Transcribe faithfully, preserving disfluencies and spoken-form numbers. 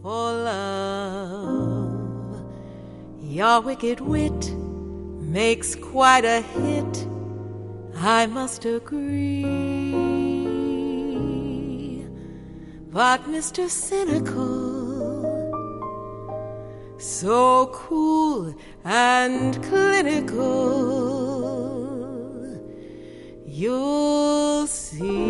for love. Your wicked wit makes quite a hit, I must agree. But Mister Cynical, so cool and clinical, you'll see.